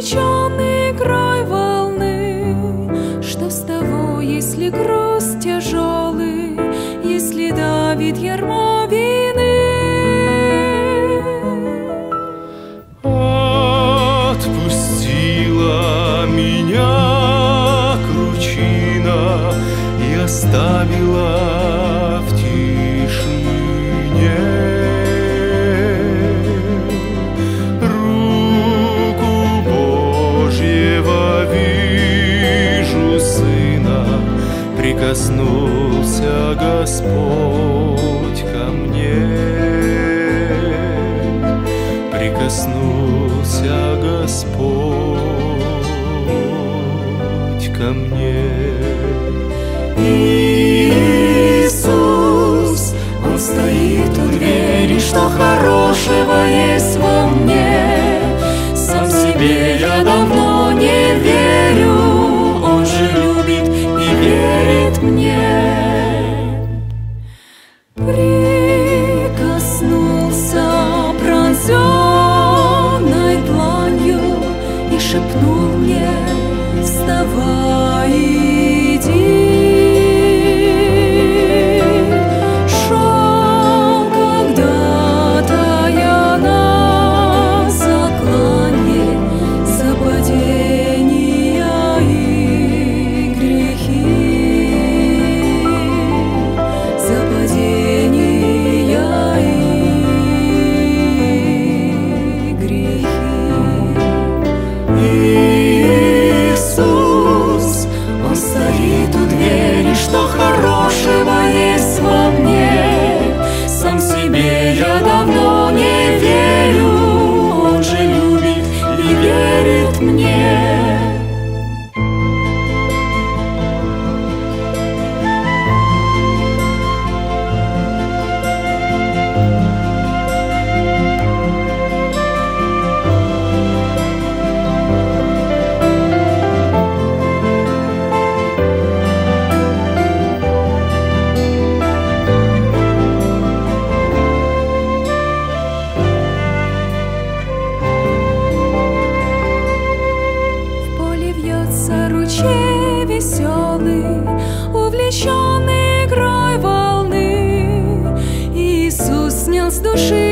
увлеченный край волны. Что с того, если груз тяжелый, если давит ярмо вины? Отпустила меня кручина и оставила в тишине. Руку Божьего вижу, Сына, прикоснулся Господь ко мне. Прикоснулся Господь ко мне. Иисус, Он стоит у двери, что хорошего есть во мне. Сам себе я давно не верю, Он же любит и верит мне. Прикоснулся пронзенной дланью и шепнул мне: вставай, иди. Шел когда-то я на заклане за падения и грехи, за падения и грехи. Иисус, Он стоит у двери, что хорошего есть во мне. Сам себе я давно не верю, Он же любит и верит мне. Ручей веселый, увлеченный край волны. Иисус снял с души